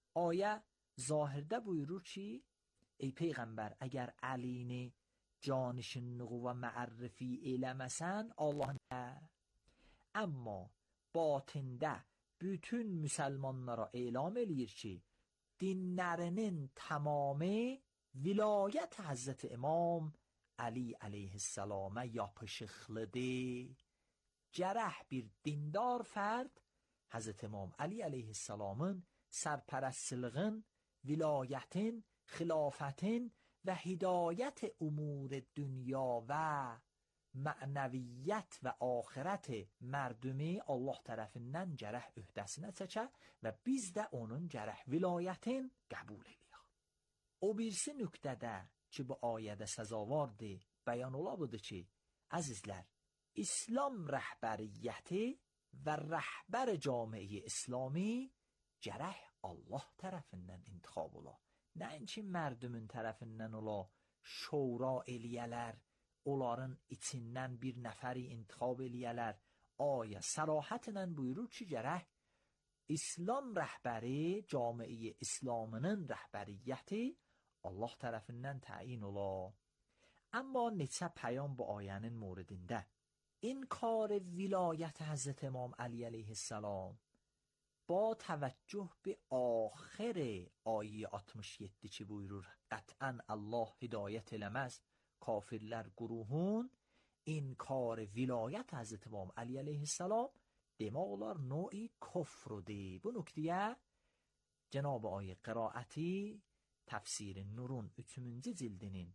Oya zahirde buyurur ki ey peygamber eğer Ali'ni canişinliği ve ma'rifi eylemesen Allah ne? Ama batinde bütün Müslümanlara elam eləyir ki dinlərinin tamamı vilayet Hazreti İmam Ali aleyhisselama yapışıqlıdır. Gərək bir dindar fərd Hazreti İmam Ali aleyhisselamın sərpərəstliğin, vilayətin, xilafətin və hidayət umur dünya və mənəviyyət və axirət mərdumi Allah tərəfindən gərək öhdəsinə çəkə və biz də onun gərək vilayətin qəbul eləyək. O birisi nüqtədə ki bu ayədə səzavardır, bəyan ola budur ki, əzizlər, İslam rəhbəriyyəti və rəhbər camiə İslami gərək Allah tərəfindən intixab ola. Nəinki mərdumun tərəfindən ola, şura eləyələr, onların içindən bir nəfəri intixab eləyələr. Ayə sərahətlə buyurur ki, gərək İslam rəhbəri, camiə İslamının rəhbəriyyəti Allah tərəfindən təyin ola. Amma neçə pəyam bu ayənin موردində. İnkar vilayət Həzrət İmam Ali aleyhisselam با توجه به آخر آیه 67 ki buyurur قطعا الله هدایت eləməz kafirlər qurухun inkar vilayət Həzrət İmam Ali aleyhisselam demək olar نوعی kufrudur. Bu nöqtəyə Cenab-ı Ayə qiraəti Təfsir Nurun 3-cü cildinin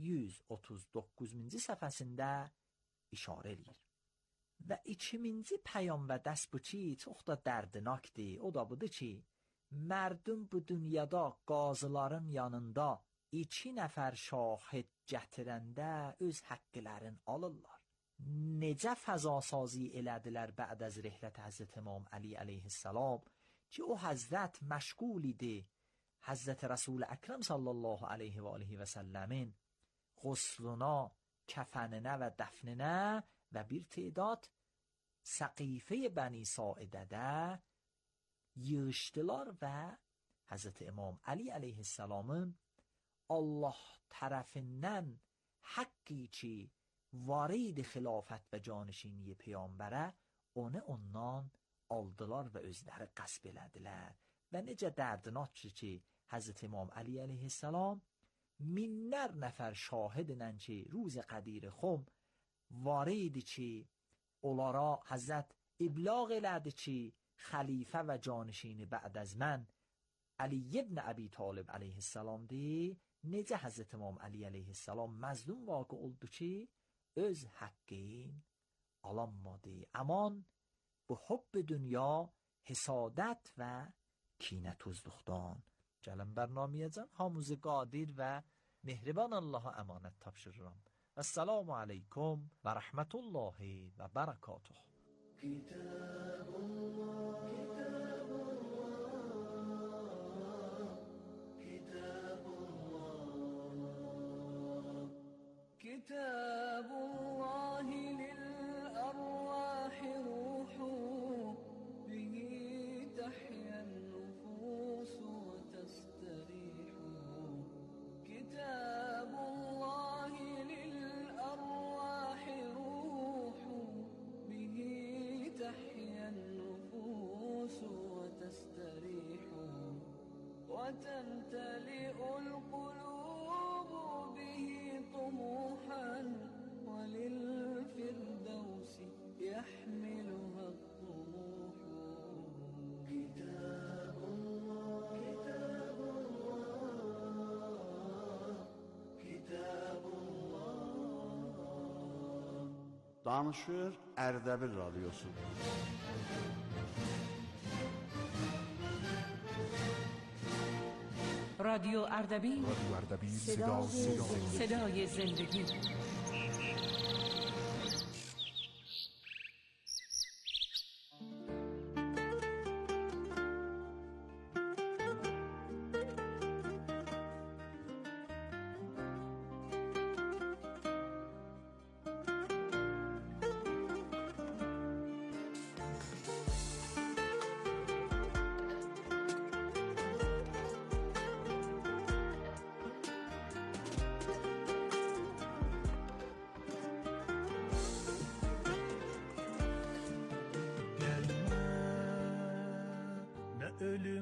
139-cu səhifəsində işarə edir. Və ikinci pəyam və dəst bu ki, çox da dərdinakdir. O da budur ki, mərdum bu dünyada qazıların yanında 2 nəfər şahid gətirəndə öz haqqlərini alırlar. Necə fəzasazi elədilər bə'd az rihlət Həzrət İmam Ali aleyhisselam ki, o həzrət məşğul idi Həzrət Resul Əkrəm sallallahu aleyhi və aleyhi və səlləmin xusluna, kəfəninə və dəfninə və bir تعداد Səqifə Bəni Saidədə yığışdılar və Həzrət İmam Ali aleyhisselamın Allah tərəfindən haqqi ki varid xilafət və canişini peyğəmbərə onu ondan aldılar və özləri qəsb elədilər. Və necə dərdinakdır ki Həzrət İmam Ali aleyhisselam minlər nəfər şahidlə ki روز قدیر خم varid ki onlara Həzrət ibləğ elədi ki xəlifə və canişini bə'd az mən Ali ibn Əbi Talib aleyhisselamdır. Necə Həzrət İmam Ali aleyhisselam məzlum vaqe oldu ki öz haqqin alanmadı. Aman bu hubb dünya, həsadət və kinətuzluqdan. Gəlin bərnamiyəcən hamımızı qadir və mehriban Allaha əmanət tapşırıram. السلام عليكم ورحمة الله وبركاته. كتاب الله كتاب الله كتاب الله كتاب الله للأرواح روح به تحيا النفوس وتستريح كتاب الله للأرواح روح به تحيا النفوس وتستريح وتمتلئ القلوب به طموحا وللفردوس يحملها الطموح كتاب الله كتاب الله كتاب الله. Danışır Ərdəbil Radiosu. رادیو اردبیل صدای زندگی.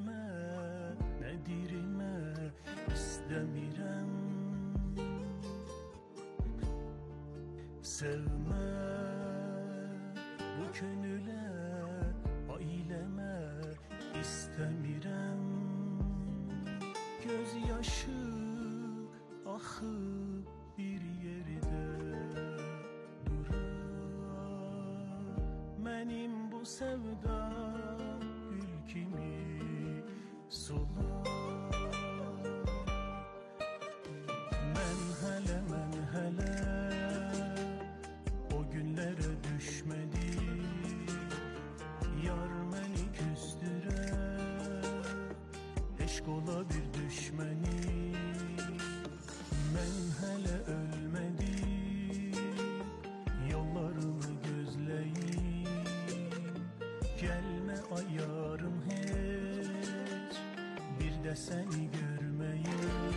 ömrüme ne dirime istemirem. Sevme bu könüle aileme istemirem. Gözyaşı axıb bir yerdə durar. Mənim bu sevda gül kimi solar. Mən hələ o günlərə düşmədim. Yar məni küstürər, eşq ola bir düşmənim. Mən hələ ölmədim, yollarımı gözləyim. Gəlmə ay yarım heç, bir də səni görməyim.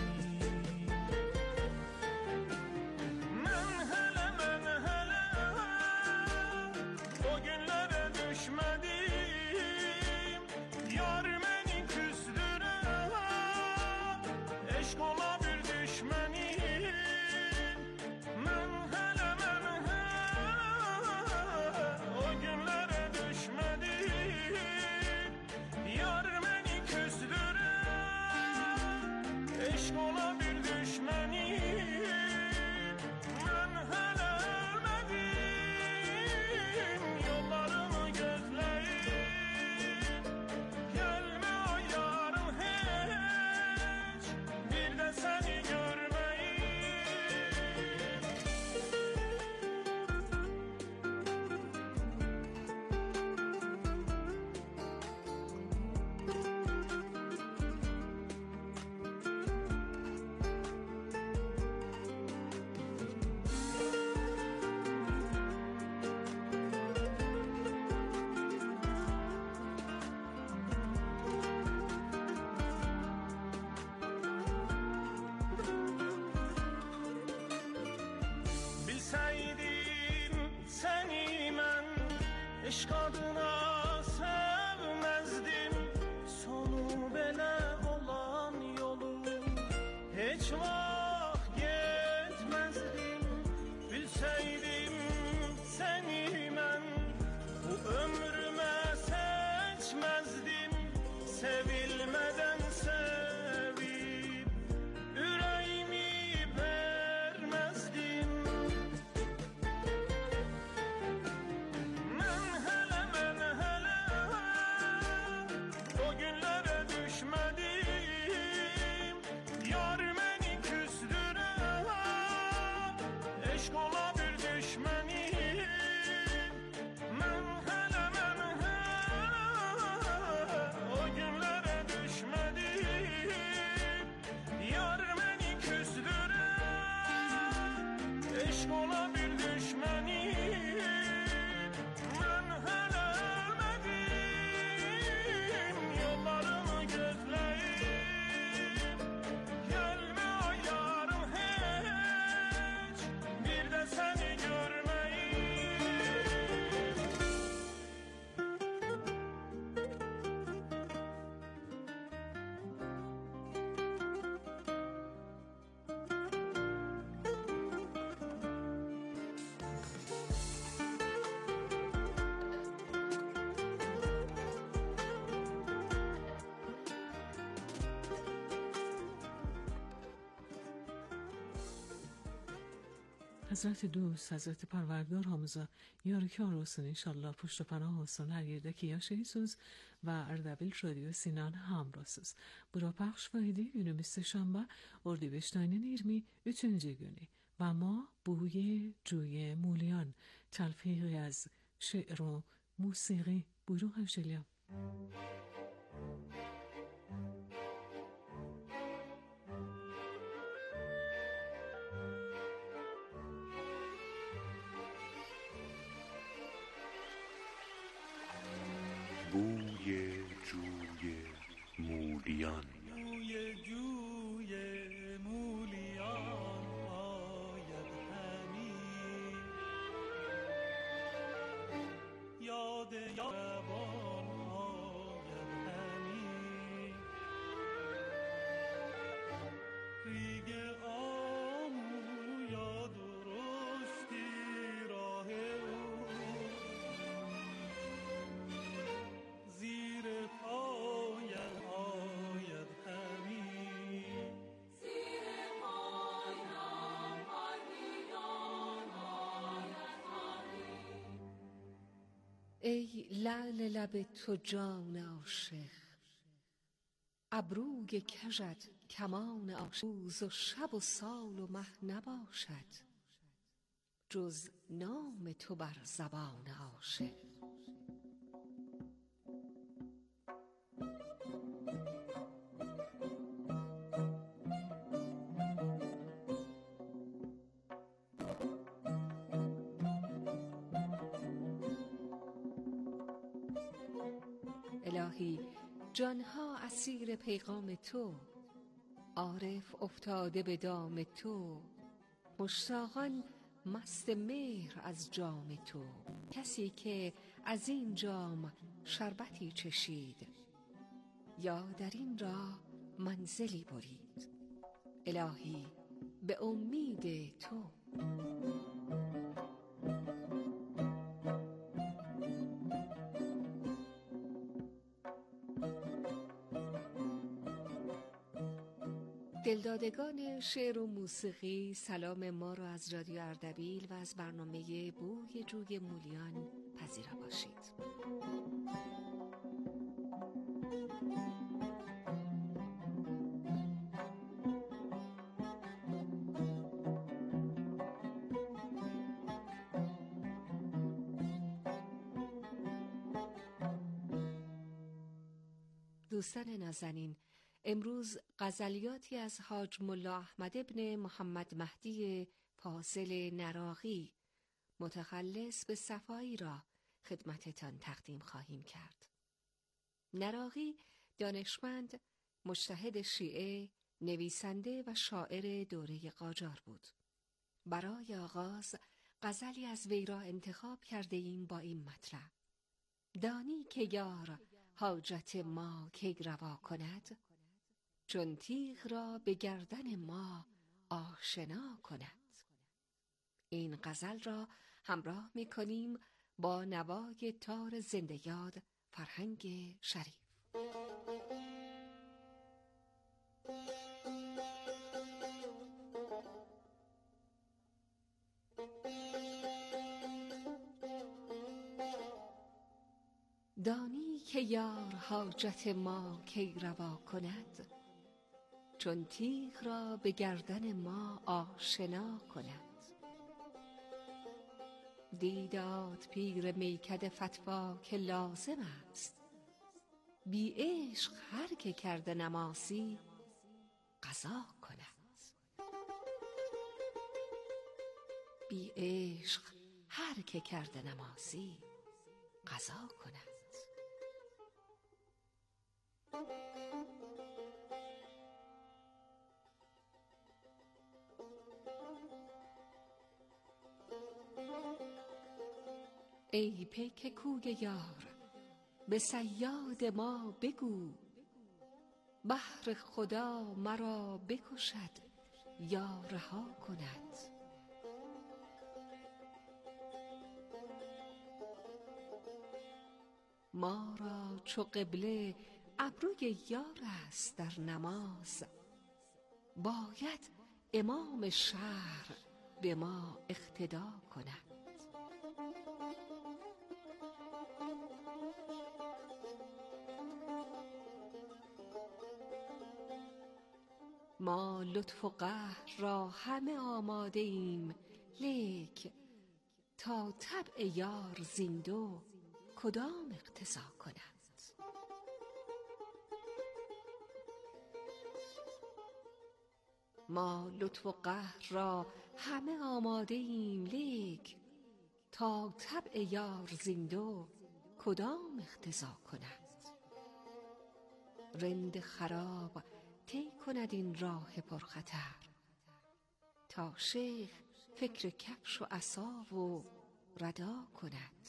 Mən hələ o günlərə düşmədim. Yar məni küstürər, eşq ola bir düşmənim. Mən hələ o günlərə düşmədim. Yar məni küstürər, eşq ola bir düşmənim. Mən hələ ölmədim, yollarımı gözləyim. Gəlmə o yarım heç, bir də səni görməyim. Bilsəydim səni mən eşq adına sevməzdim. Sonu belə olan yolu heç vaxt getməzdim. Bilsəydim səni mən bu ömrümə seçməzdim. Sevilmədən sevib ürəyimi verməzdim. Mən hələ o günlərə düşmədim. Yar məni küstürər, eşq ola bir düşmənim. Mən hələ o günlərə düşmədim. Yar məni küstürər, eşq ola bir düşmənim. Mən hələ ölmədim, yollarımı gözləyim. Gəlmə o yarım heç, bir də səni görməyim. حضرت دوست، حضرت پروردگار Hamıza yarıkar olsun inşallah. Puşt و panoh olsun her yerdeki yaşayısınız ve Ardabil Radyo Sinan hamrasız. Bura pəxş vaydi günümüzde şamba Ordibehşt ayının 23. günü. و ما بوی جوی مولیان تلفیقی از شعر و موسیقی buyurun hemşehrilerim. بوی جوی مولیان بوی جوی مولیان آید همی. یاد یاران آید همی. ای لعل لب تو جان عاشق، ابروی کژت کمان عاشق. روز و شب و سال و مه نباشد جز نام تو بر زبان عاشق. الهی جانها اسیر پیغام تو، عارف افتاده به دام تو، مشتاقان مست مهر از جام تو. کسی که از این جام شربتی چشید، یا در این راه منزلی برید. الهی به امید تو. دلدادگان شعر و موسیقی، سلام ما را از رادیو اردبیل و از برنامه بوی جوی مولیان پذیرا باشید. دوستان نازنین، امروز غزلیاتی از حاج ملا احمد ابن محمد مهدی فاضل نراقی متخلص به صفایی را خدمتتان تقدیم خواهیم کرد. نراقی دانشمند، مجتهد شیعه، نویسنده و شاعر دوره قاجار بود. برای آغاز غزلی از وی را انتخاب کرده ایم با این مطلب: دانی که یار حاجت ما کی روا کند، چون تیغ را به گردن ما آشنا کند. این غزل را همراه می کنیم با نوای تار زنده یاد فرهنگ شریف. دانی که یار حاجت ما کی روا کند، چون تیغ را به گردن ما آشنا کند. دیدات پیر میکده فتوا که لازم است، بی عشق هر که کرده نمازی قضا کند. بی عشق هر که کرده نمازی قضا کند. ای پیک کوی یار به صیاد ما بگو، بهر خدا مرا بکشد یا رها کند. ما را چو قبله ابروی یار است در نماز، باید امام شهر به ما اقتدا کند. ما لطف و قهر را همه آماده ایم، لیک تا طبع یار زین دو کدام اقتضا کند. ما لطف و قهر را همه آماده ایم، لیک تا طبع یار زین دو کدام اقتضا کند. رند خراب طی کند این راه پرخطر، تا شیخ فکر کفش و عصا و ردا کند.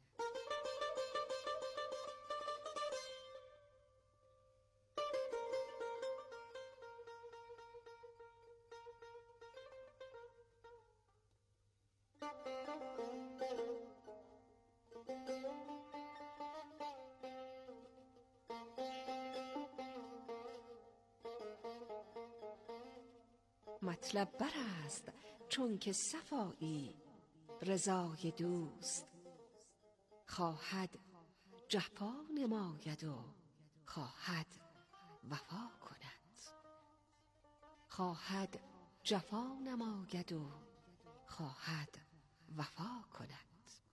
مطلب بر است چون که صفایی رضای دوست، خواهد جفا نماید و خواهد وفا کند. خواهد جفا نماید و خواهد وفا کند.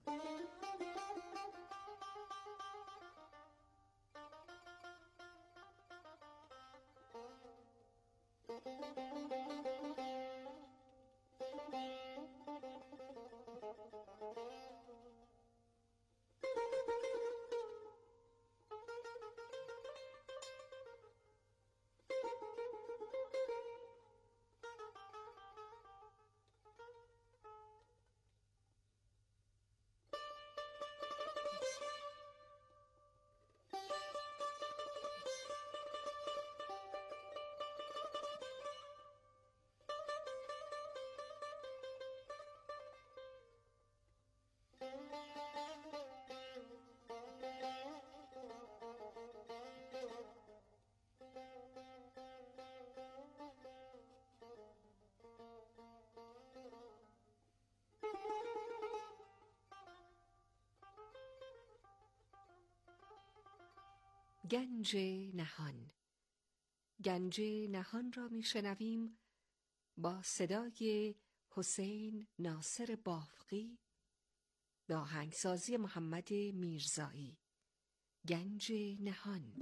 گنج نهان. گنج نهان را میشنویم با صدای حسین ناصر بافقی با آهنگسازی محمد میرزایی. گنج نهان.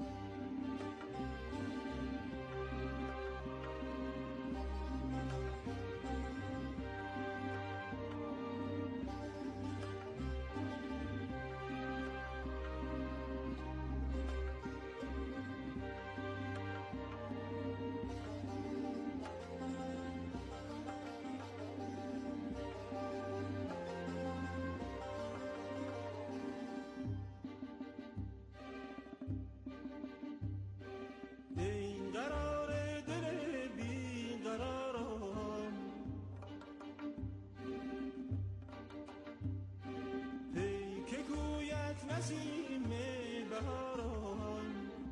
نسیم بهاران،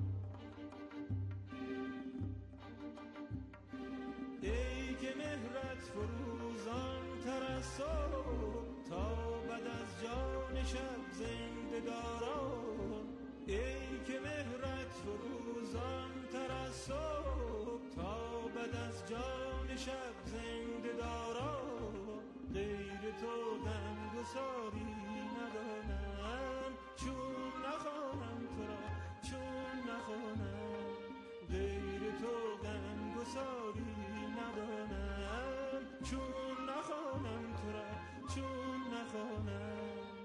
ای که مهرت فروزان تر از صبح تا بعد از جان شب زنده داران، ای که مهرت فروزان تر از صبح تا بعد از جان شب زنده داران، غیر تو غمگساری ندانم چون نخوانم تو را، چون نخوانم غیر تو غمگساری ندانم چون نخوانم تو را، چون نخوانم.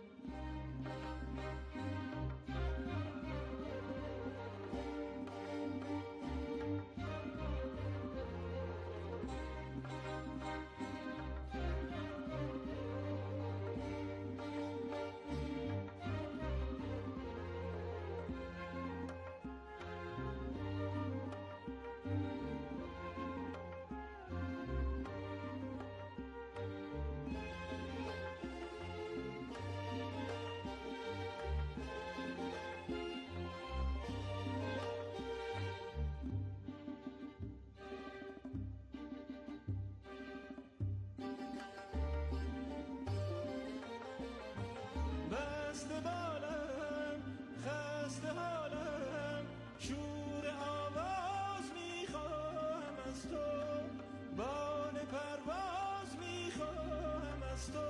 خسته بالم، خسته حالم، شور آواز میخواهم از تو، بال پرواز میخواهم از تو.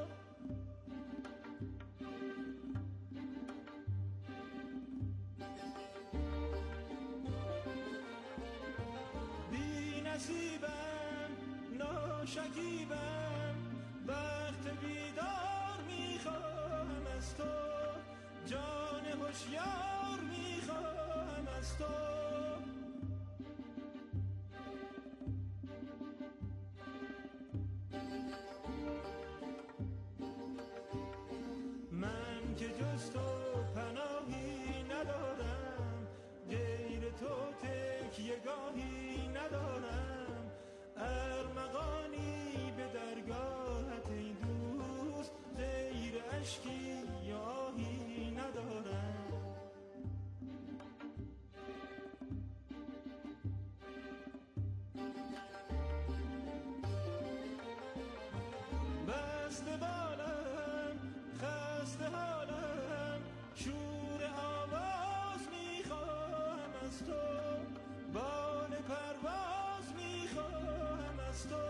بی نصیبم، ناشکیبم، وقت بیدار میخواهم از تو، جان هوشیار میخواهم از تو. من که جز تو پناهی ندارم، غیر تو تکیه‌گاهی ندارم، ارمغانی به درگاهت ای دوست، غیر اشکی یا آهی ندارم. بسته بالم، خسته حالم، شور آواز میخواهم از تو، بال پرواز میخواهم از تو.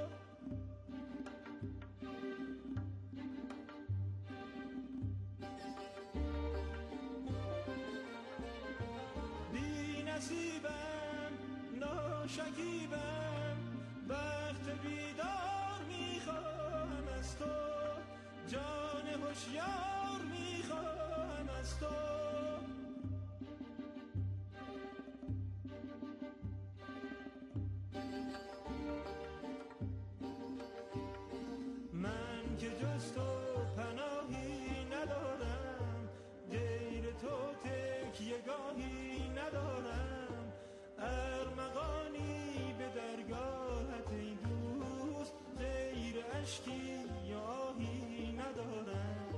بی نصیبم ناشکیبم، وقت بیدار میخواهم از تو، جان هوشیار میخواهم از تو. من که جز تو پناهی ندارم، غیر تو تکیه‌گاهی ندارم، ارمغانی به درگاهت ای دوست، غیر اشکی یا آهی ندارم.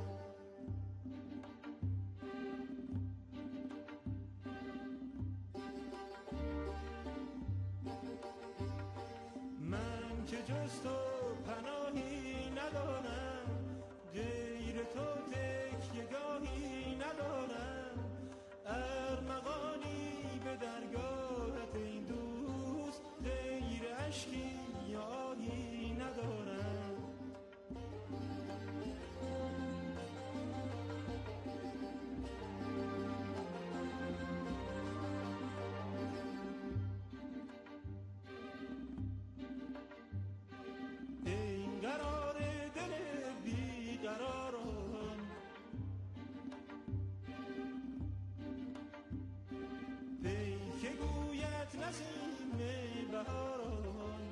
من که جز تو پناهی ندارم، غیر تو تکیه‌گاهی ندارم، ارمغانی به درگاهت ای دوست، غیر اشکی یا آهی ندارم. ای قرار دل بیقراران، پیک گویت نسیم بهاران،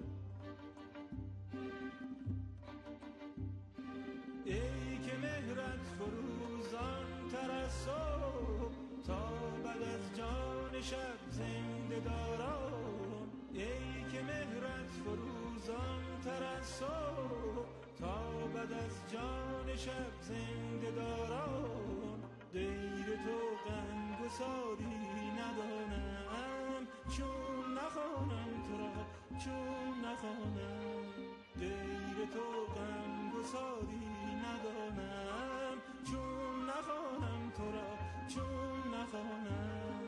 ای که مهرت فروزان تر از صبح، تا بعد از جان شب زنده داران، ای که مهرت فروزان تر از صبح، تا بعد از جان شب زنده داران. غیر تو غمگساری ندانم، چون نخوانم تو را، چون نخوانم. غیر تو غمگساری ندانم، چون نخوانم تو را، چون نخوانم.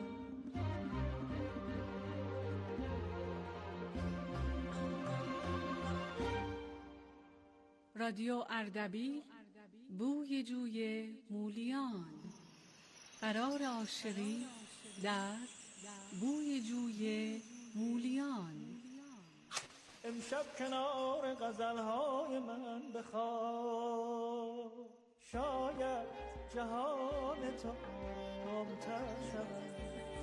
رادیو اردبیل، بوی جوی مولیان. قرار عاشقی در بوی جوی مولیان. امشب کنار غزلهای من بخواب، شاید جهان تو آرام‌تر شود.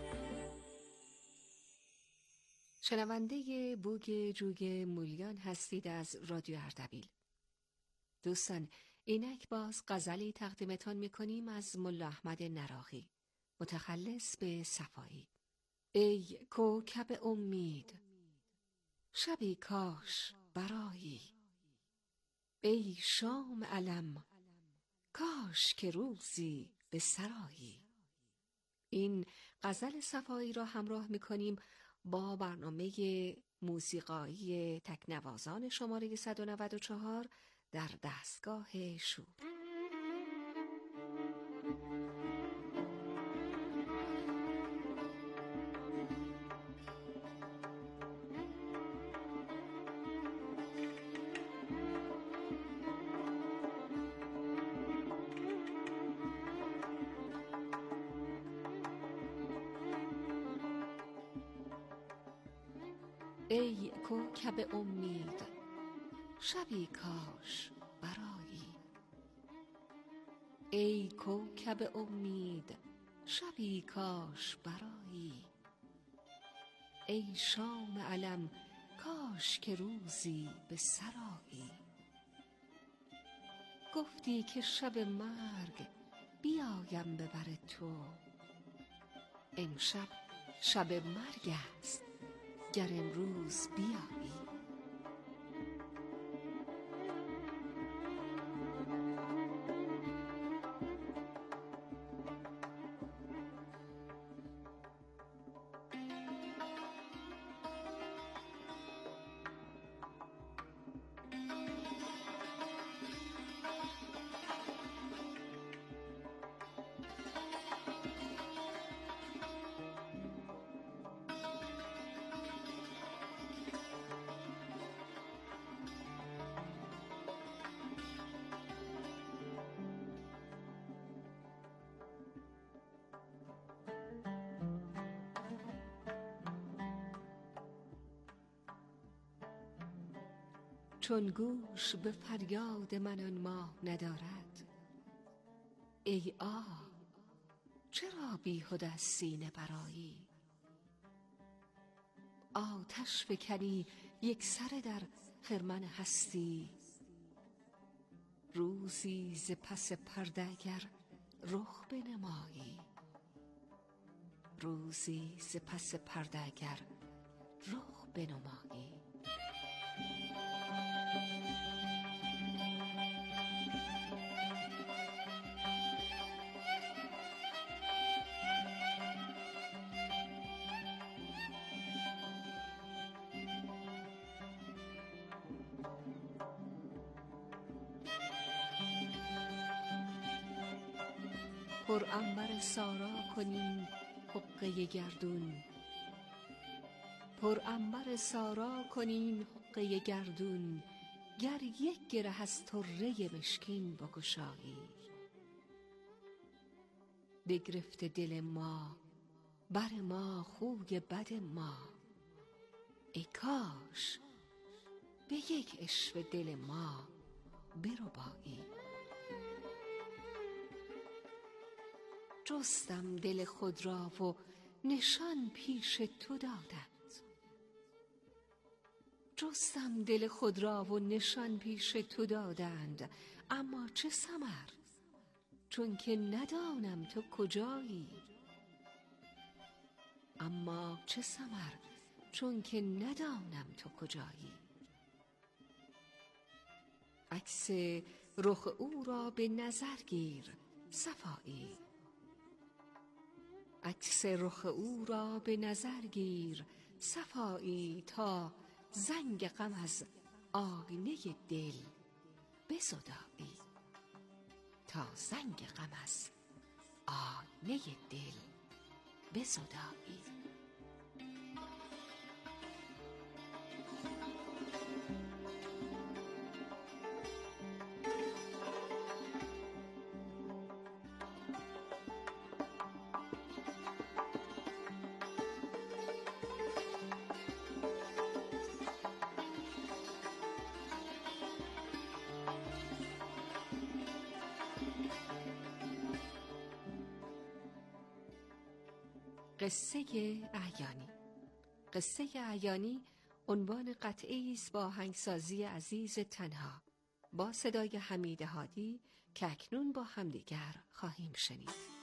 شنونده بوی جوی مولیان هستید از رادیو اردبیل. دوستان، اینک باز غزلی تقدیمتان میکنیم از ملا احمد نراقی، متخلص به صفایی. ای کوکب امید، شبی کاش برایی، ای شام علم، کاش که روزی به سرایی. این غزل صفایی را همراه میکنیم با برنامه موسیقایی تکنوازان شماره 194 در دستگاه شور. ای کوکب امید، شبی کاش برایی، ای کوکب امید، شبی کاش برایی، ای شام علم، کاش که روزی به سرایی. گفتی که شب مرگ بیایم ببر تو، امشب شب مرگ است گر امروز بیایی. چون گوش به فریاد من آن ماه ندارد. ای آه چرا بیهوده از سینه برآیی؟ آتش فکنی یک سره در خرمن هستی. روزی ز پس پرده اگر رخ بنمایی، روزی ز پس پرده اگر رخ بنمایی. پر عنبر سارا کنیم حقه گردون، پر عنبر سارا کنیم حقه گردون. گر یک گره از طره مشکین بگشایی. بگرفته دل ما بر ما خوی بد ما. ای کاش به یک عشوه دل ما بربایی. جستم دل خود را و نشان پیش تو دادند. جستم دل خود را و نشان پیش تو دادند. اما چه ثمر چون که ندانم تو کجایی. اما چه ثمر چون که ندانم تو کجایی. عکس رخ او را به نظر گیر صفایی. عکس رخ او را به نظر گیر صفایی. تا زنگ غم از آینه دل بزدایی. تا زنگ غم از آینه دل بزدایی. قصه اعیانی. قصه اعیانی عنوان قطعی است با آهنگسازی عزیز تنها با صدای حمید هادی که اکنون با همدیگر خواهیم شنید.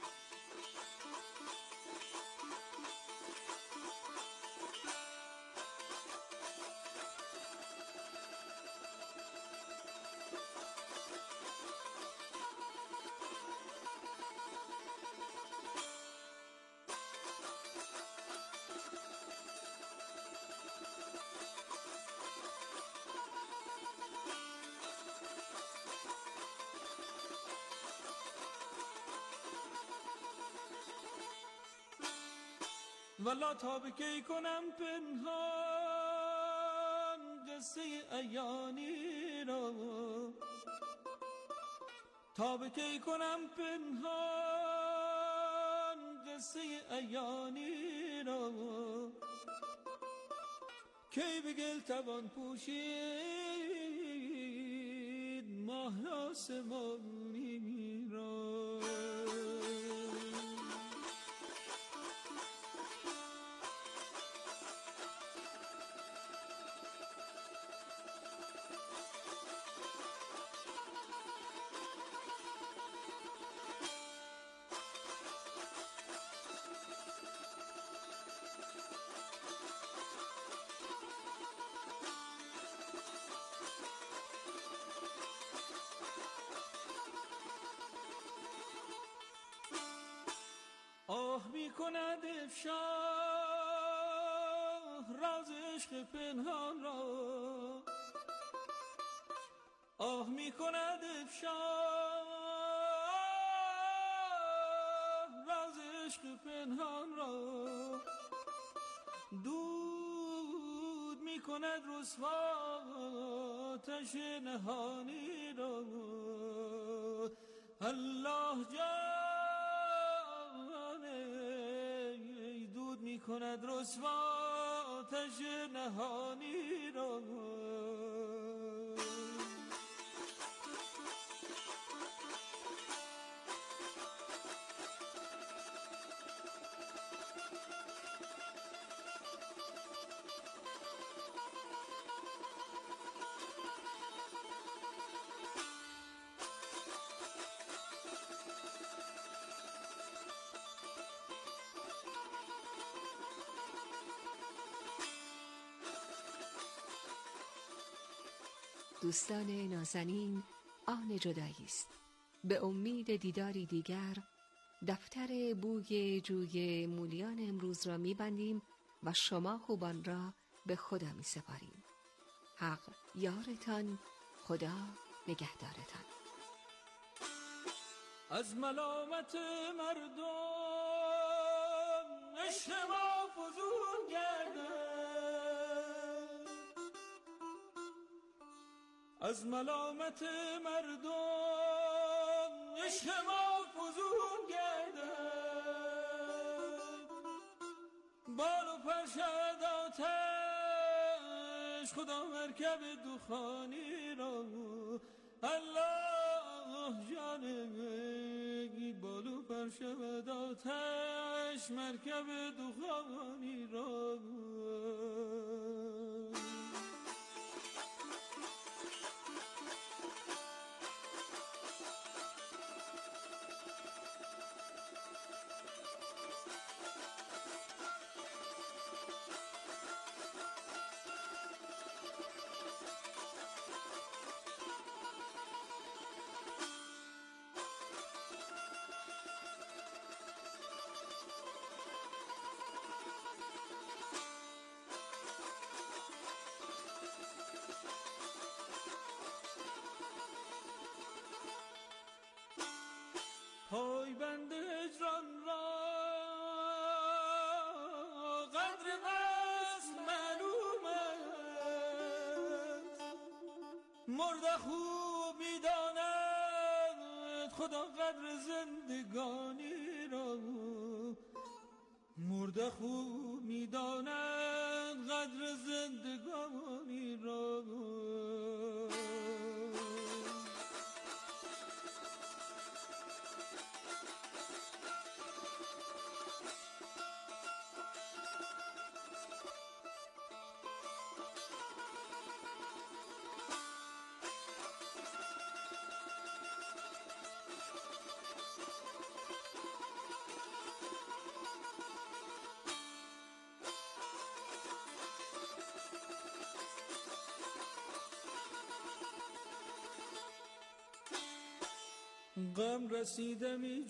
والا تا به کی کنم پنهان قصه اعیانی را. تا به کی کنم پنهان قصه اعیانی را. کی به گل توان پوشید ماه آسمانی را. آه می کند افشا راز عشق پنهان را. آه می کند افشا راز عشق پنهان را. دود می کند رسوا آتش نهانی را. الله جان می کند رسوا آتش نهانی را. دوستان نازنین، آن جدایی است. به امید دیداری دیگر دفتر بوی جوی مولیان امروز را می‌بندیم و شما خوبان را به خدا می‌سپاریم. حق یارتان، خدا نگهدارتان. از ملامت مردم عشق ما فزون گردد، از ملامت مردم عشق ما فزون گردد. بال و پر شود آتش، خدا مرکب دخانی را الله جانگی. بال و پر شود آتش، مرکب دخانی را. پای بند هجران را قدر وصل معلوم است. مرده خوب می‌داند خدا قدر زندگانی را. مرده خوب می‌داند قدر زندگانی را. غم رسیده می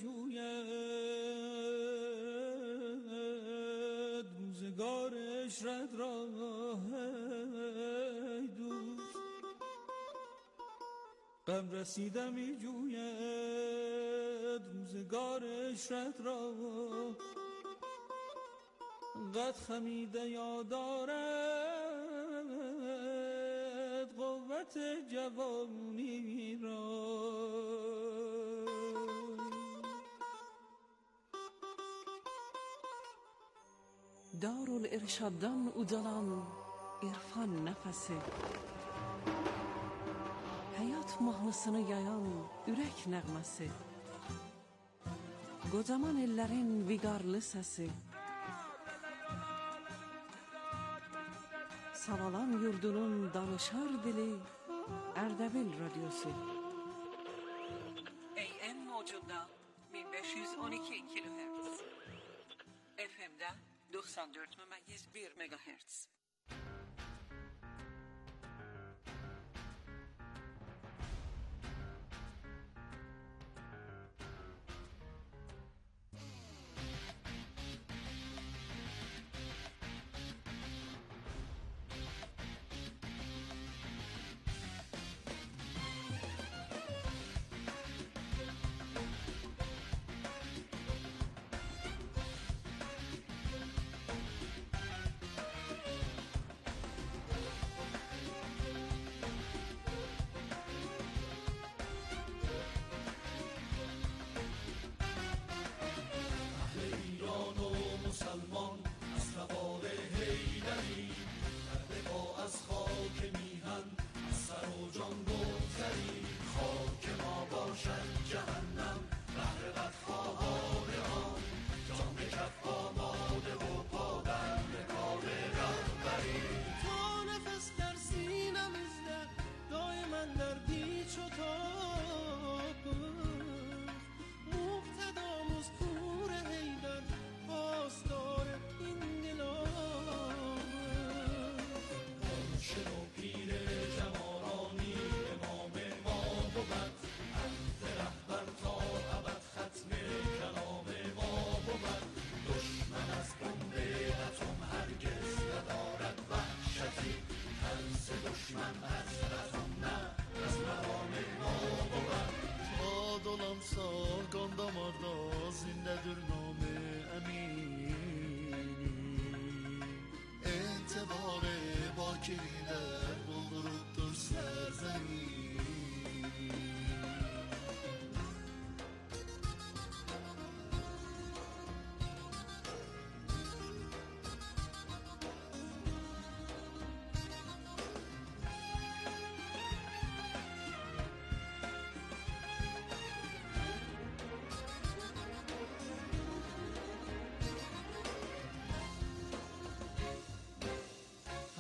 جوید روزگار عشرت را. ای دوست، غم رسیده می جوید روزگار عشرت را. قد خمیده یادارد قوت جوانی را. دارالارشادان udalan irfan nefesi, hayat mahnısını yayan ürək nəğməsi, qocaman ellərin viqarlı səsi, Savalan yurdunun danışar dili, Ərdəbil radyosu. AM موجودda 1512 kilohertz. FM'de 94,1 megahertz.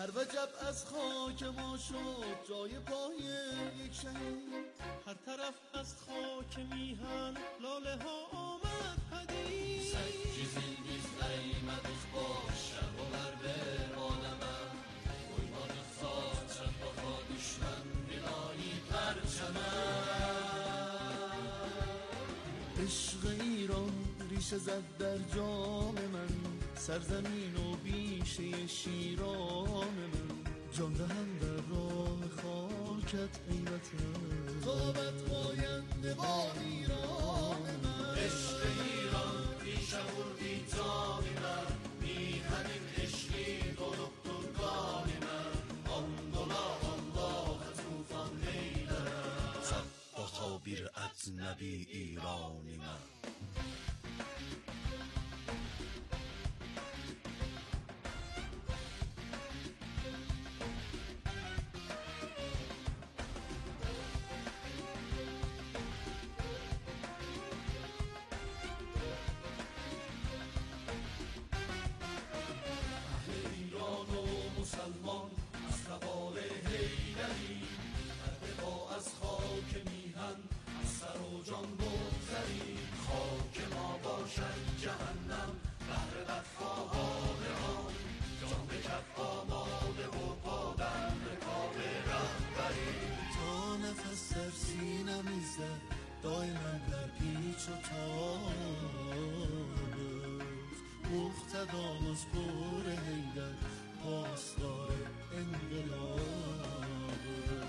هر وجب از خاک ما شد جای پای یک شهید. هر طرف از خاک میهن لاله ها آمد پدید. سکی زیندیز ایمد از باشم و بر برمانم uyman sağ çapaka düşman binayı perçemem. عشق ایران ریشه زد در جام من، سرزمین و بیشه شیران من. جان دهم در راه خاکت ای وطن، تابت پاینده با ایران من. عشق ایران ریشه vurdi canime میهنین عشقی doluptur kanime Andola Allah tufan eylerem Sabbata bir ecnebi İranime. مسلمان از قبال حیدری در دفاع از خاک میهن از سر و جان بگذری. خاک ما باشد جهنم بهر بدخواهان آن، جان به کف آماده و پادم رکاب رهبری. تا نفس در سینه‌می زد دائما در پیچ و تاب مقتدام از پر حیدر پاسدار انقلاب.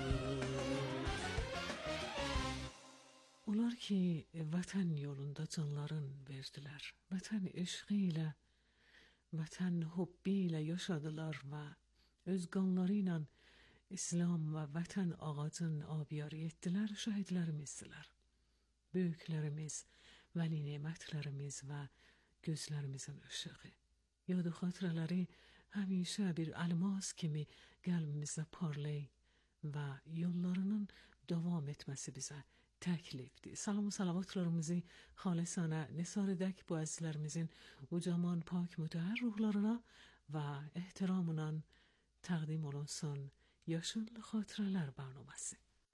Onlar ki vətən yolunda canlarını verdilər, vətən eşqi ilə, vətən hubbi ilə yaşadılar və öz qanları ilə İslam və vətən ağacın abiyarı etdilər, şəhidlərimizdirlər. Böyüklərimiz, vəli nemətlərimiz və gözlərimizin ışığı. Yad و xatirələri həmişə bir almaz kimi qəlbimizdə parlay və yollarının davam etməsi bizə təklifdir. Salam و salavatlarımızı xalisana nisar edək bu əzizlərimizin ucaman pak mütəhər ruhlarına və ehtiramla təqdim olunsun Yaşıl Xatirələr برنامesi.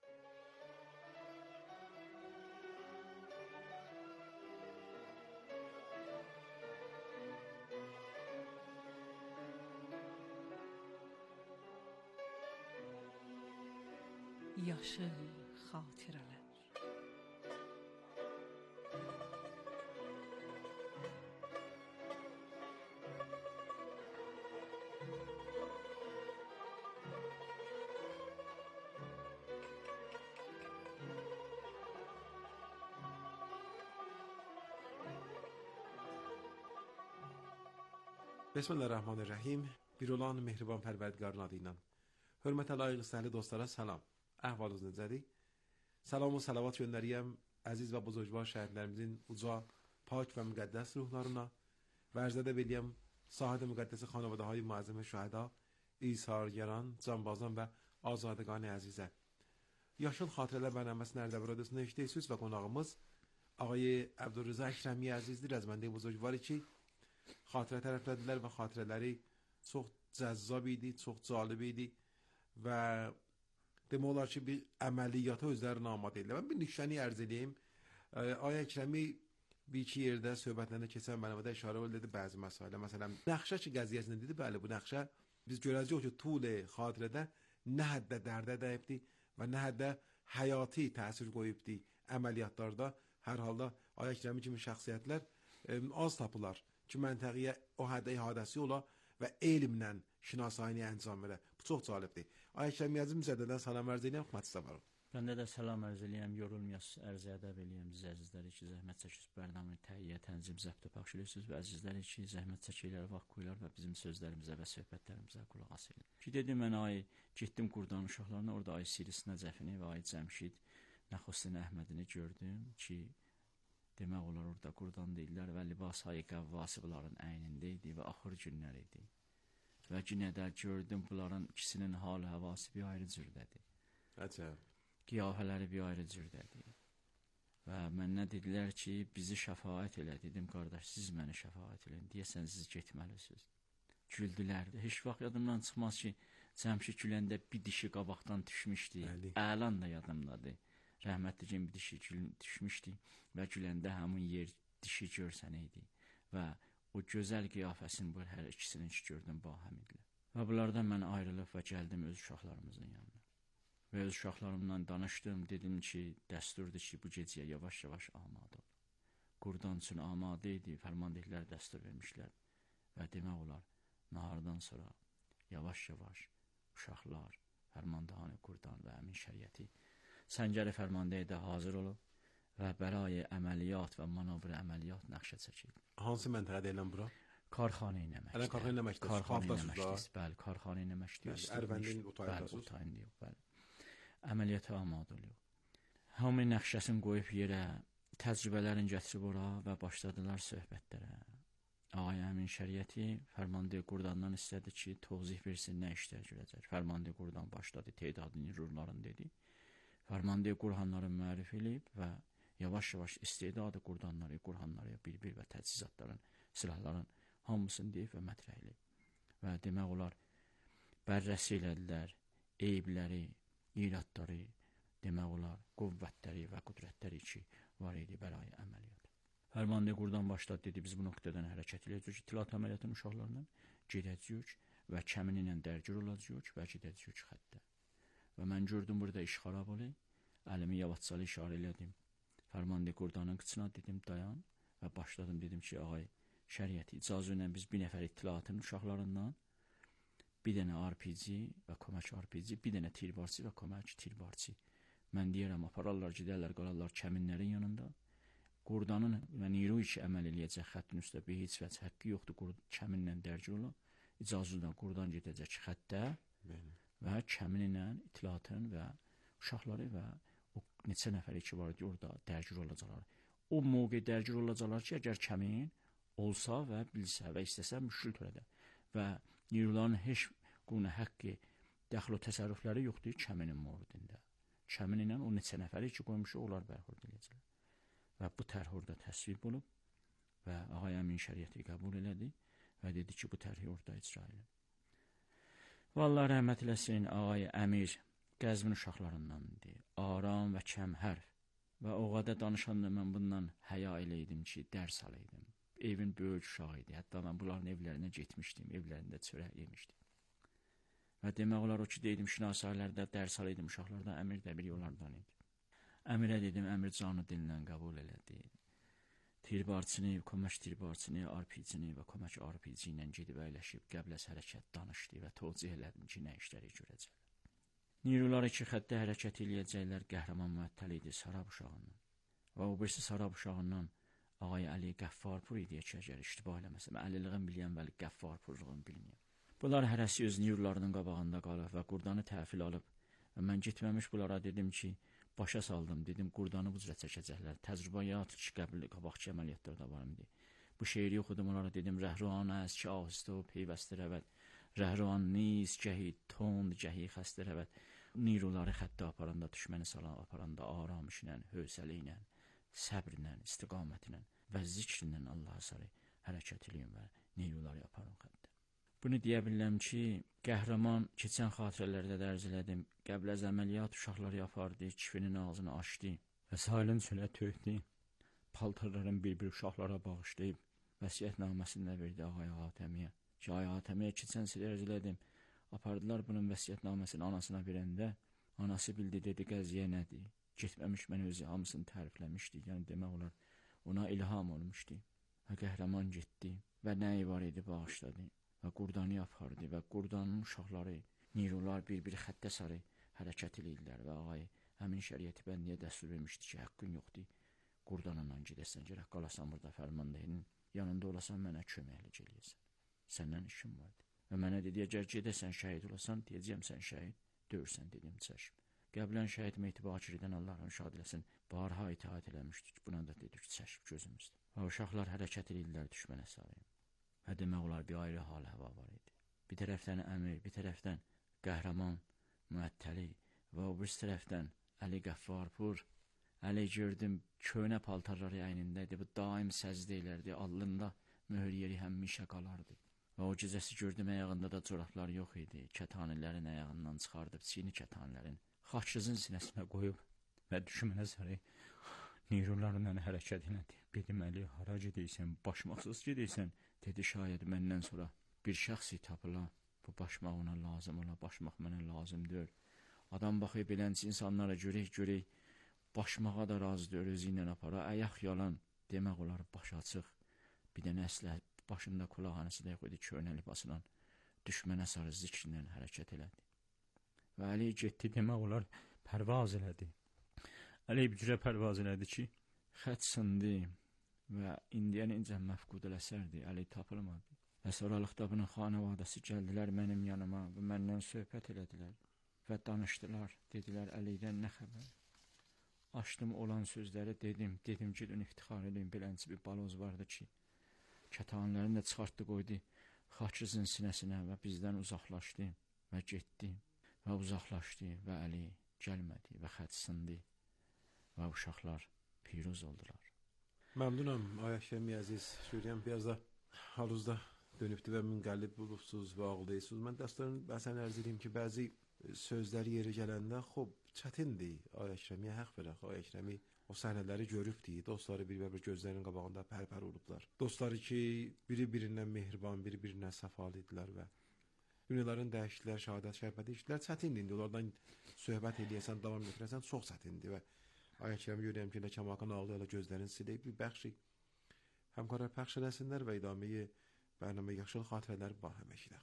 Yaşıl Xatirələr. بسم الله الرحمن الرحیم. بیرولان mehriban pərvərdigarın adı ilə. Hörmətə layiq səhli dostlara salam. Əhvalınız necədir? Salam və salavat göndəriyəm əziz və buzurgvar şəhidlərimizin uca, pak və müqəddəs ruhlarına və ərzədə beləyəm sahədə müqəddəsi xanavadahay muazzəm şəhəda, İsargəran, canbazan və azadəqani əzizə. Yaşıl Xatirələr bərnaməsinin Ərdəbil Radiyosunda eşidirsiniz və qonağımız ağay Əbdülrəza Əkrəmi əzizdir, az məndə buzurgvarı ki, xatirə tərəflədilər və xatirələri çox cəzzab idi, çox cəlib idi və demək olar ki, bir əməliyyata özlərini amadə edirlər. Mən bir nişani ərz edeyim. Ağay Əkrəmi bir iki yerdə söhbətlərində keçən bərnamədə işarə oldu bəzi məsələlər. Məsələn, nəqşə ki qəziyyəsində dedi, bəli bu nəqşə biz görəcəyik ki, tul xatirədə nə həddə dərdə dəyibdi və nə həddə həyati təsir qoyubdi əməliyyatlarda. Hər halda Ağay Əkrəmi kimi şəxsiyyətlər az tapılar ki, məntəqiyə o həddə ihadəsi ola və elmlə şinasayini əncam verə. Bu çox cəlibdir. Ağay Əkrəmi əzizim zədədən salam ərz edirəm, xidmət sizə varım. Bəndə də salam ərz eləyəm, yorulmayasız, ərz ədəb eləyəm siz əzizləri ki, zəhmət çəkirsiniz, bərnaməni təhiyyə, tənzim, zəbtə pəxş edirsiniz və əzizləri ki, zəhmət çəkirlər, vaxt qoyurlar və bizim sözlərimizə və söhbətlərimizə qulaq asırlar. Ki, dedim mən ay getdim Qurdan uşaqlarına, orada ay Siris Nəcəfini və ay Cəmşid Nəxustin Əhmədini gördüm ki, demək olar orada Qurdan deyirlər və libas-i qəvvası bunların əynində idi və axır günlər idi. Və yenə də gördüm bunların ikisinin hal havası bir ayrı cürdədir. Əcəb. Qiyafələri bir ayrı cürdədir. Və mənə dedilər ki, bizi şəfaət elə. Dedim, qardaş, siz məni şəfaət eləyin. Deyəsən, siz getməlisiniz. güldülər. Heç vaxt yadımdan çıxmaz ki, Cəmşid güləndə bir dişi qabaqdan düşmüşdü. Əlan da yadımdadır. Rəhmətli bir dişi düşmüşdü və güləndə həmin yer dişi görsənəydi və o gözəl qiyafəsini bu hər ikisini gördüm bahəmidlə. Və bunlardan mən ayrılıb və gəldim öz uşaqlarımızın yanına. Və öz uşaqlarımla danışdım, dedim ki, dəsturdur ki, bu gecəyə yavaş-yavaş amadə ol. Qurdan üçün amadə idi, fərmandehlər dəstur vermişlər və demək olar, nahardan sonra yavaş-yavaş uşaqlar, fərmandahanı Qurdan və əmin şəriəti səngəri fərmandəyədə hazır olub və bərayə əməliyyat və manavr əməliyyat nəqşə çəkildi. Hansı məntəqədə eləm bura? Karxana ilə məşqdir. Hələ karxana ilə məşqdir. Karxana ilə məşqdir. Bəli, karxana ilə məşqdir. Ərvəndin utayındasınız. Bəli, utayındayıq, bəli. Əməliyyata amadə oluyor. Hamı nəqşəsini qoyub yerə, təcrübələrini gətirib ora və başladılar söhbətlərə. Ağay Əmin şəriəti fərmandığı Qurdandan istədi ki, tozih versin, nə işlər görəcək. Fərmandığı Qurdan başladı, tedadını rurların dedi. Fərmandığı Qurhanları müərrif eləyib və yavaş-yavaş istedadı Qurdanları, Qurhanları bir-bir və təchizatların, silahların hamısını deyib və mətrəh eləyib. Və demək olar, bərrəsi elədilər, eybləri, iradları, demək olar, qüvvətləri və qüdrətləri ki, var idi bərayə əməliyyat. Fərmandığı Qurdan başladı, dedi, biz bu nöqtədən hərəkət eləyəcəyik, itilat əməliyyatının uşaqlarla gedəcəyik və kəmin ilə dərgir olacağıq və gedəcəyik xəttə. Və mən gördüm, burada iş xarab olur, əlimi yavaşcalı işarə elədim. Fərmandığı Qurdanın qıçına dedim, dayan və başladım, dedim ki, ağay, şəriəti icazə ilə biz bir nəfər itilatın uşaqlarından, bir dənə RPG və kömək RPG, bir dənə tirbarçı və kömək tirbarçı. Mən deyirəm, apararlar, gedərlər, qalarlar kəminlərin yanında. Qurdanın və Niru işi əməl eləyəcək xəttin üstə bir heç vəc həqqi yoxdur, kəminlə dərgir olur. İcazədən Qurdan gedəcək xəttə və kəminlə itilatın və uşaqları və o neçə nəfəri ki var ki, orada dərgir olacaqlar. O mövqe dərgir olacaqlar ki, əgər kəmin olsa və bilsə və istəsə müşkül törədə və Niruların heç quna həqqi, dəxil o təsərrüfləri yoxdur kəminin mövqedində. Kəmin ilə o neçə nəfəri ki qoymuşu, onlar bərxurd eləyəcəklər. Və bu tərh orada təsvib olub və Ağay Əmin şəriəti qəbul elədi və dedi ki, bu tərhi orada icra edin. Vallahi rəhmət eləsin, Ağay Əmir Qəzvin uşaqlarındandır, aram və kəm hərf və o qədər danışanda mən bundan həya eləydim ki, dərs alaydım. Evin böyük uşağı idi, hətta mən bunların evlərinə getmişdim, evlərində çörək yemişdim. Və demək olar o ki, deydim, şinasaylərdə dərs alaydım uşaqlardan, Əmir də bir yollardan idi. Əmirə dedim, Əmir canı dillə qəbul elədi. Tirbarçını, kömək tirbarçını, RPG-ni və kömək RPG ilə gedib əyləşib, qəbləs hərəkət danışdı və tövcih elədim ki, nə işləri görəcəklər. Nirular iki xəttə hərəkət eləyəcəklər, qəhrəman müəttəl idi Sarab uşağından. Və o birisi Sarab uşağından Ağay Əli Qəffarpur idi ki, əgər iştibah eləməsəm, əliliğin biləyəm və Qəffarpurluğun bilməyəm. Bunlar hərəsi öz nirularının qabağında qalıb və Qurdanı təhvil alıb və mən getməmiş bunlara dedim ki, başa saldım, dedim, Qurdanı bu cürə çəkəcəklər. Təcrübəyat ki, qabaqçı əməliyyatlarda var idi. Bu şeiri oxudum, onlara dedim, rəhruan əz ki, ahistə o peyvəstə rəvət, rəhruan niz, gəhi, tond, gəhi, xəstə rəvət. Niruları xəttə aparanda, düşməni salan aparanda, aram işlə, hövsələ ilə, səbrlə, istiqamətlə və zikrinlə Allah'a sarı hərəkət edin və niruları aparın xəttə. Bunu deyə bilirəm ki, qəhrəman keçən xatirələrdə dərz elədim, qəbləz əməliyyat uşaqları yapardı, kifinin ağzını açdı və sahilin çölə tökdü, paltarların bir-bir uşaqlara bağışlayıb, vəsiyyətnaməsində verdi Ağay Hatəmiyə. Ki, Ağay Hatəmiyə keçən dərz elədim, apardılar bunun vəsiyyətnaməsini anasına verəndə, anası bildi, dedi, qəziyə nədir? Getməmiş mən özü hamısını tərifləmişdi, yəni demək olar, ona ilham olmuşdu və qəhrəman getdi və nəyi var idi bağışladı. Və Qurdanı apardı və Qurdanın uşaqları, nirular bir-bir xəttə sarı hərəkət edirlər və ağay həmin şəriəti bəndiyə dəstur vermişdi ki, haqqın yoxdur, Qurdanla gedəsən, gərək qalasan burada fərmandəhinin yanında olasan, mənə köməklik eləyəsən. Səndən işim vardı. Və mənə dedi, əgər gedəsən, şəhid olasan, deyəcəyəm sən şəhid, döyürsən, dedim, çəşm. Qəblən şəhid Mehdi Bakiridən Allah'ın şad eləsin, barha itaat eləmişdik, buna da dedik, çəşm gözümüzdə. Və uşaqlar hərəkət edirlər düşmənə sarı. Və demək olar bir ayrı hal hava var idi. Bir tərəfdən əmir, bir tərəfdən qəhrəman, müəttəli və o bir tərəfdən Əli Qəffarpur. Əli gördüm, köynə paltarları əynindəydi, bu daim səzdə elərdi, alnında möhür yeri həmişə qalardı. Və o gecəsi gördüm ayağında da corablar yox idi. Kətanələrin ayağından çıxardıb çiyini kətanələrin xaçızın sinəsinə qoyub və düşmənə sarı neyronlarla hərəkət elədi. Dedim, Əli, hara gedirsən? Başmaqsız gedirsən. Dedi, şayad məndən sonra bir şəxsi tapıla, bu başmaq ona lazım ola, başmaq mənə lazım deyil. Adam baxıb belənci insanlara görək, başmağa da razıdır, özü ilə apara, ayaq yalan, demək olar baş açıq. Bir dənə əslə başında kulağanısı da yox idi, köynə libasla düşmənə sarı zikrlə hərəkət elədi. Və Əli getdi, demək olar pərvaz elədi. Əli bir cürə pərvaz elədi ki, xət sındı və indiyən məfqud eləsərdi, Əli tapılmadı. Və sonralıqda bunun xanavadəsi gəldilər mənim yanıma və məndən söhbət elədilər və danışdılar. Dedilər, Əlidən nə xəbər? Açdım olan sözləri, dedim ki, dün iftixar edin, belənci bir baloz vardı ki, kətanlarını da çıxartdı qoydu xaçızın sinəsinə və bizdən uzaqlaşdı və getdi və uzaqlaşdı və Əli gəlmədi və xət sındı və uşaqlar piruz oldular. Məmnunam, Ayşəmi əziz. Şüriyəm, biraz da haluzda dönübdü və müngəllib bulubsuz və ağlıysız. Mən dəstərin bəsən ərz edeyim ki, bəzi sözləri yeri gələndə, çətindir. Ayşəmiyə haqq verək. Ayşəmi o səhnələri görübdü. Dostları bir gözlərinin qabağında pərpər olublar. Dostları ki, biri-birindən mehriban, biri-birindən səfalı idilər və dünyaların dəyişdilər, şəhadət şərbəti işdilər. Çətindir. İndi onlardan söhbət eləyəsən, davam etdirəsən, çox çətindir və Ayşəmi görürəm ki, Kəmakan ağlı ilə gözlərini siləyib bir bəxşi həmkarlar pəxş eləsinlər və idaməyi bərnamə yaşıl xatirələr var həməşidə.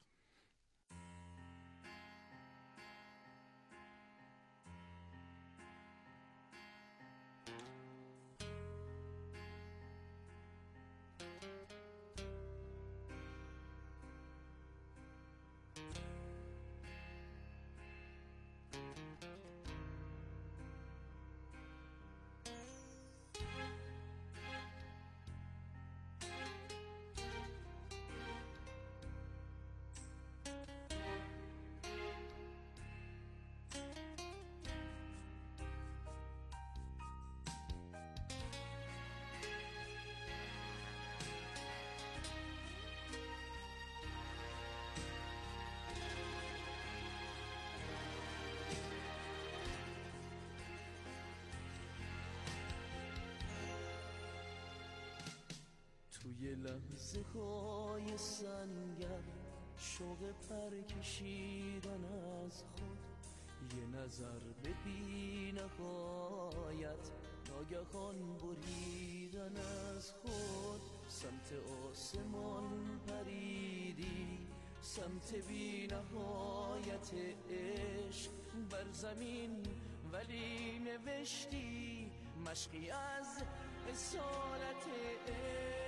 توی لحظه های سنگر شوق پر کشیدن از خود یه نظر به بی نهایت ناگهان بریدن از خود سمت آسمان پریدی سمت بی نهایت عشق بر زمین ولی نوشتی مشقی از اصالت عشق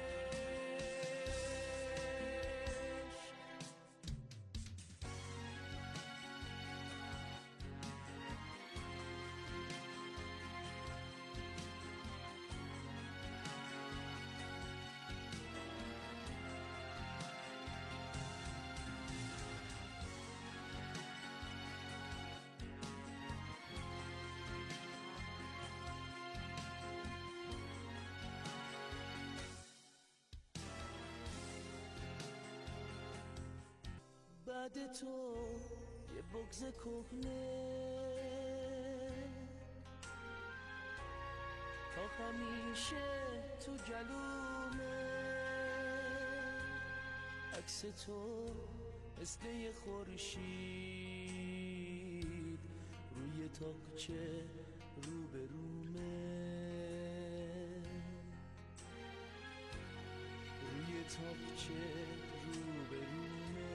بعد تو یه بغض کهنه تا همیشه تو گلومه عکس تو مثل یه خورشید روی تاقچه روبرومه روی تاقچه روبرومه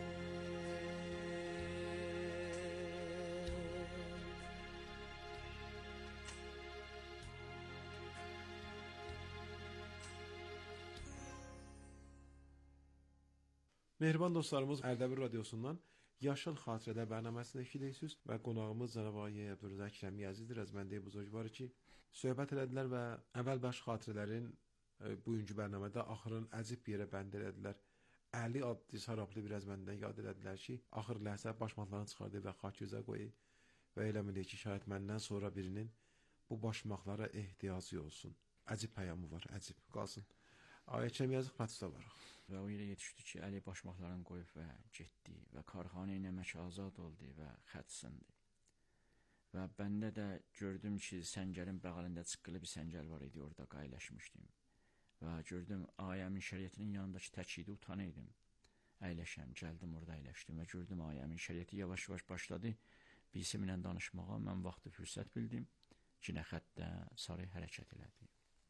Mehriban dostlarımız Ərdəbil radiosundan Yaşıl Xatirələr bərnaməsində eşidirsiniz və qonağımız cənab Ağay Əbdülrəzzaq Kəmi əzizdir. Əzməndə buzurgvarı ki, söhbət elədilər və əvvəl baş xatirələrin bugünkü bərnamədə axırın əcib yerə bənd elədilər. 50 adlı sarablı bir əzməndən yad elədilər ki, axır ləhsə başmaqlarını çıxardı və xaç yüzə qoyub və eləmədi ki, şayət məndən sonra birinin bu başmaqlara ehtiyacı olsun. Əcib pəyamı var, əcib qalsın. Ayə Şəmi yazıq protest olaraq. Və o yerə yetişdi ki, əli başmaqlarını qoyub və getdi və karxana ilə əmək azad oldu və xətt sındı. Və bəndə də gördüm ki, səngərin bəğəlində çıqqılı bir səngər var idi, orada qayləşmişdim. Və gördüm, ayəmin şəriətinin yanındakı təkidi utanıydım. Əyləşəm, gəldim orada əyləşdim və gördüm ayəmin şəriəti yavaş-yavaş başladı. Bilsim ilə danışmağa mən vaxtı fürsət bildim. Cinə xəttdə sarı hərəkət elədi.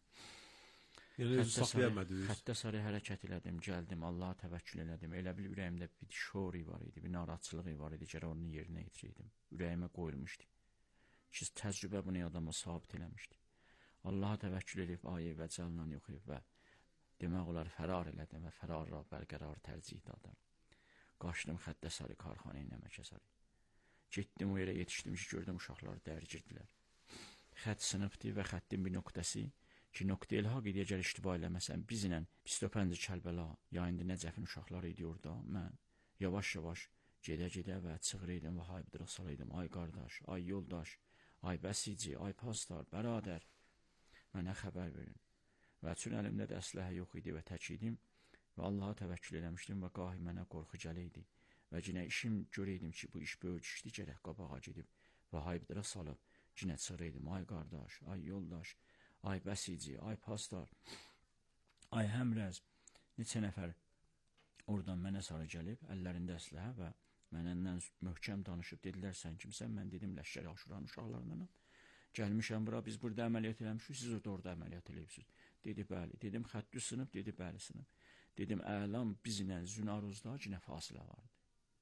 Xəttə sarı hərəkət elədim, gəldim, Allaha təvəkkül elədim. Elə bil ürəyimdə bir şori var idi, bir narahatçılığı var idi, gərək onu yerinə yetirəydim. Ürəyimə qoyulmuşdu. Ki, təcrübə bunu adama sabit eləmişdi. Allaha təvəkkül edib, ayə və cəllan yoxuyub və demək olar fərar elədim və fərarla bərqərar tərcih dadım. Qaçdım xəttə sarı karxana ilə əməkə sarı. Getdim o yerə yetişdim ki, gördüm uşaqlar dərgirdilər. Xətt sınıbdı və xəttin bir nöqtəsi ki, nöqtə ilhaq idi, əgər iştiba eləməsən, bizlə Pistopənci Kəlbəla, yayında Nəcəfin uşaqları idi orada, mən yavaş-yavaş gedə-gedə və çığırıydım və haybıdıra salaydım. Ay qardaş, ay yoldaş, ay bəsici, ay pastar, bəradər, mənə xəbər verin. Və üçün əlimdə də əsləhə yox idi və tək idim və Allaha təvəkkül eləmişdim və qahi mənə qorxu gələydi və cinə işim görəydim ki, bu iş böyük işdi, gərək qabağa gedib və haybıdıra salıb cinə çığırıydım. Ay qardaş, ay yoldaş, ay bəsici, ay pastar, ay həmrəz, neçə nəfər oradan mənə sarı gəlib, əllərində əsləhə və mənəndən möhkəm danışıb dedilər, sən kimsən? Mən dedim, Ləşkər Aşuranın uşaqlarındanam. Gəlmişəm bura, biz burada əməliyyat eləmişik, siz orada əməliyyat eləyibsiniz. Dedi, bəli. Dedim, xəttü sınıb, dedi, bəli sınıb. Dedim, əlam bizlə Zünaruzda cinə fasilə vardı.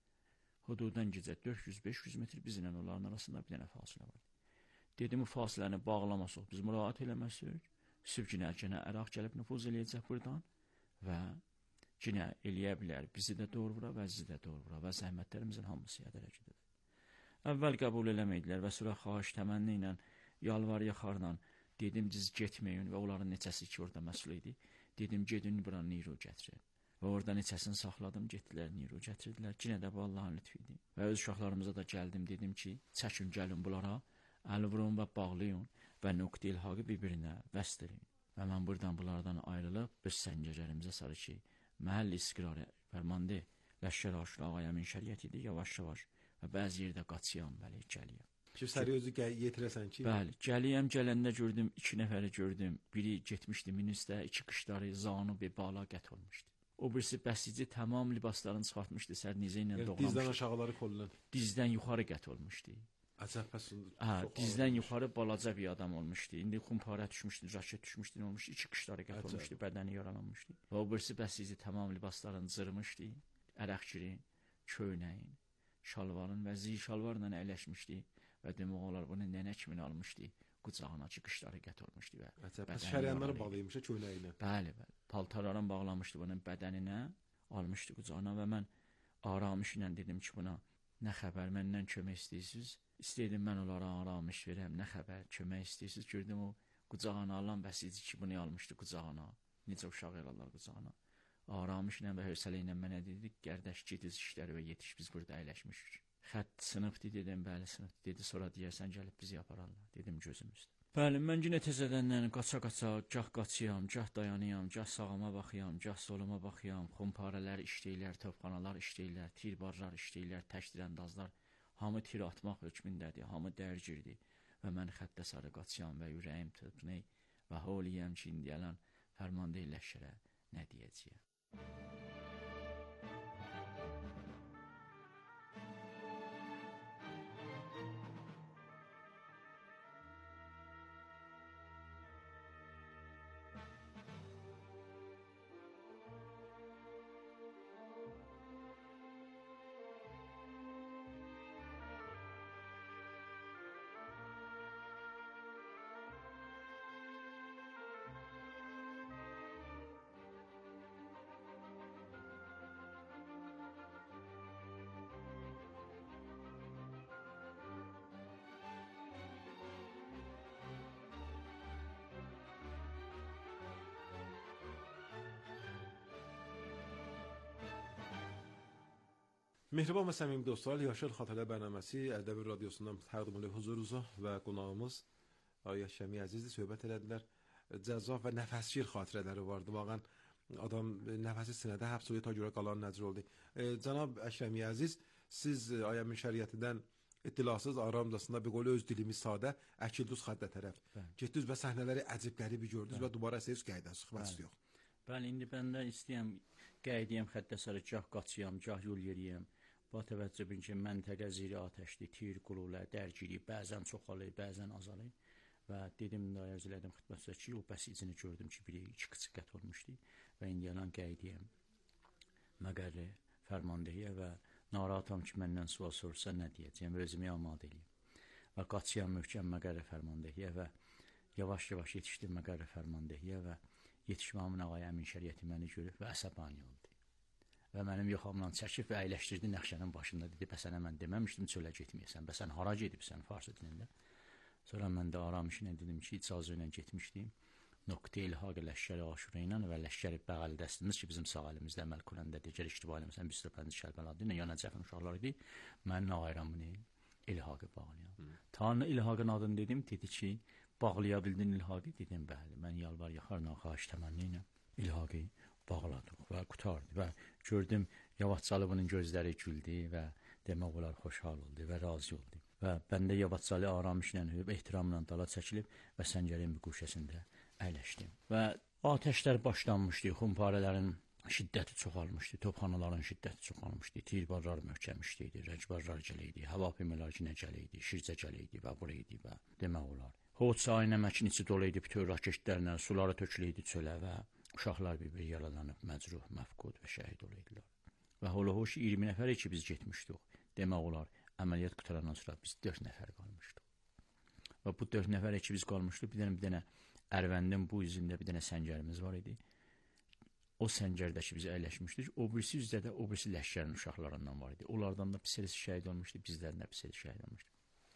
Hududan gecə 400-500 metr bizlə onların arasında bir dənə fasilə vardı. Dedim, bu fasiləni bağlamasaq, biz müraat eləməsirik. Sübh günə əraq gəlib nüfuz eləyəcək buradan və cinə eləyə bilər, bizi də doğru vura və sizi də doğru vura və zəhmətlərimizin hamısı yədərəcədir. Əvvəl qəbul eləmədilər və sonra xahiş təmənni ilə, yalvar yaxarla dedim, siz getməyin və onların neçəsi ki, orada məsul idi. Dedim, gedin bura Niro gətirin. Və orada neçəsini saxladım, getdilər Niro gətirdilər. Cinə də bu Allahın lütfidir. Və öz uşaqlarımıza da gəldim, dedim ki, çəkin gəlin bunlara, əl vurun və bağlayın və nöqtə ilhaqı bir-birinə vəsdirin. Və mən buradan bunlardan ayrılıb, bir səngəcərimizə sarı ki, məhəlli istiqrarı fərmandı, Ləşkər Aşura ağayamin şəriətidir, yavaş-yavaş və bəzi yerdə qaçıyam, bəli, gəliyəm. Ki, səri özü yetirəsən ki? Bəli, gəliyəm, gələndə gördüm, 2 nəfəri gördüm, biri getmişdi minüsdə, 2 qışları, zanı bir bala qət olmuşdu. O birisi bəsici tamam libaslarını çıxartmışdı, sərnizə ilə doğramışdı. Dizdən aşağıları kolundan? Dizdən yuxarı qət olmuşdu. Əcəb, bəs dizdən yuxarı balaca bir adam olmuşdu. İndi xumparə düşmüşdü, raket düşmüşdü, nə olmuşdu? 2 qışları qət olmuşdu, bədəni yaralanmışdı. Və o birisi bəsici tamam libaslarını cırmışdı, ərəqkirin, köynəyin, şalvarın və ziy şalvarla əyləşmişdi və demək olar bunu nənə kimi almışdı, qucağına ki, qışları qət olmuşdu və bəs şəryanları bağlaymışdı köynəyinə? Bəli, bəli. Paltarlarını bağlamışdı bunun bədəninə, almışdı qucağına və mən aramış ilə dedim ki, buna nə xəbər, məndən kömək istəyirsiniz? İstəyirdim mən onlara aramış verəm, nə xəbər, kömək istəyirsiniz? Gördüm o qucağına alan bəsici ki, bunu almışdı qucağına. Necə uşaq elərlər qucağına. Aramış ilə və hövsələ ilə mənə dedik, gərdəş gediz işləri və yetiş, biz burada əyləşmişik. Xətt sınıfdı, dedim, bəli sınıfdı, dedi, sonra deyərsən gəlib bizi yapararlar, dedim gözümüzdə. Bəli, mən yenə təzədəndən qaça-qaça, gah qaçıyam, gah dayanıyam, gah sağıma baxıyam, gah soluma baxıyam, xumparələr işləyirlər, topxanalar işləyirlər, tirbarlar işləyirlər, təkdirəndazlar, hamı tir atmaq hökmündədir, hamı dərgirdir və mən xəttə sarı qaçıyam və ürəyim tıpnı və holiyəm ki, indiyələn fərman deyil Ləşkərə, nə deyəcəyəm. Mehriban və səmimi dostlar, Yaşar Xatirələr bərnaməsi Ərdəbil radiosundan təqdim edilir huzurunuza və qonağımız Ayə Şəmi əzizdir, söhbət elədilər. Cəzzab və nəfəsgir xatirələri vardı. Vaqən adam nəfəsi sinədə həbs oldu, ta görə qalan nəcr oldu. Cənab Əkrəmi əziz, siz ayəmin şəriətindən İttilasız aramcasında bir qolu öz dilimiz sadə əkildiniz xəttə tərəf. Getdiniz və səhnələri əcibləri bir gördünüz və dubara siz qeydəz, xübəs yox. Bəli, indi mən də istəyəm qeydiyəm xəttə sarı gah qaçıyam, gah yol yeriyəm. Bu təvəccüh bin ki, məntəqə ziri atəşli, tir, qululə, dərgiri, bəzən çoxalı, bəzən azalı və dedim, dayarz elədim xidmətçisə ki, o bəsicini gördüm ki, biri 2 qıçı qət olmuşdu və indiyanan qeydiyəm məqərri fərmandehiyə və narahatam ki, məndən sual sorsa nə deyəcəyəm, özümü amadə eləyim. Və qaçıyam möhkəm məqərrə fərmandehiyə və yavaş-yavaş yetişdim məqərrə fərmandehiyə və yetişmamın ağaya əmin şəriəti məni görüb və əsəbani oldu. Və mənim yoxamdan çəkib və əyləşdirdi nəxşənin başında, dedi, bəsənə mən deməmişdim çölə getməyəsən, bəsən hara gedibsən Fars dilində. Sonra mən də aramışına dedim ki, icazə ilə getmişdim. Nöqtə İlhaq Ləşkəri Aşura ilə və Ləşkəri Bəğəli dəstimiz ki, bizim sağ əlimizdə əməl quranda digər ictimai əlimizdən bir sürü Şərbəladı ilə yana cəfəm uşaqlar idi. Mən ağayramını İlhaqı bağlayam. Tanrı İlhaqın adını dedim, dedi ki, bağlaya bildin İlhaqı, dedim, bəli. Mən yalvar yaxarla xahiş təmənni ilə İlhaqı bağladıq və qutardı və gördüm Yavaççalının gözləri güldü və demək olar xoşhal oldu və razı oldu. Və bəndə Yavaççalı aramışla hüb ehtiramla dala çəkilib və səngərin bir quşəsində əyləşdim. Və atəşlər başlanmışdı, xumparələrin şiddəti çoxalmışdı, topxanaların şiddəti çoxalmışdı, tirbarlar möhkəmişdi, rəcbarlar gələydi, hava pimələr gələydi, şircə gələydi və buraydı və demək olar. Hoç ayına məkin içi doluydu bütün raketlərlə, suları töküləydi çölə və uşaqlar bir-bir yaralanıb, məcruh, məfqud və şəhid olaydılar. Və holo-hoş 20 nəfər ki biz getmişdik. Demək olar, əməliyyat qutarandan sonra biz 4 nəfər qalmışdıq. Və bu 4 nəfər ki biz qalmışdıq, bir dənə Ərvəndin bu üzündə bir dənə səngərimiz var idi. O səngərdə ki biz əyləşmişdik, o birisi üzdə də o birisi Ləşkərin uşaqlarından var idi. Onlardan da pis şəhid olmuşdu, bizlərdən də pis şəhid olmuşdu.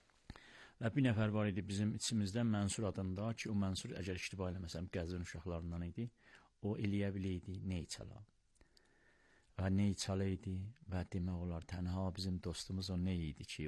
Və bir nəfər var idi bizim içimizdən Mənsur adında ki, o Mənsur əgər ictimai eləməsəm Qəzvin uşaqlarından idi. O eləyə biləydi Neyçala. Və Neyçala idi və demək olar tənha bizim dostumuz o nə idi ki,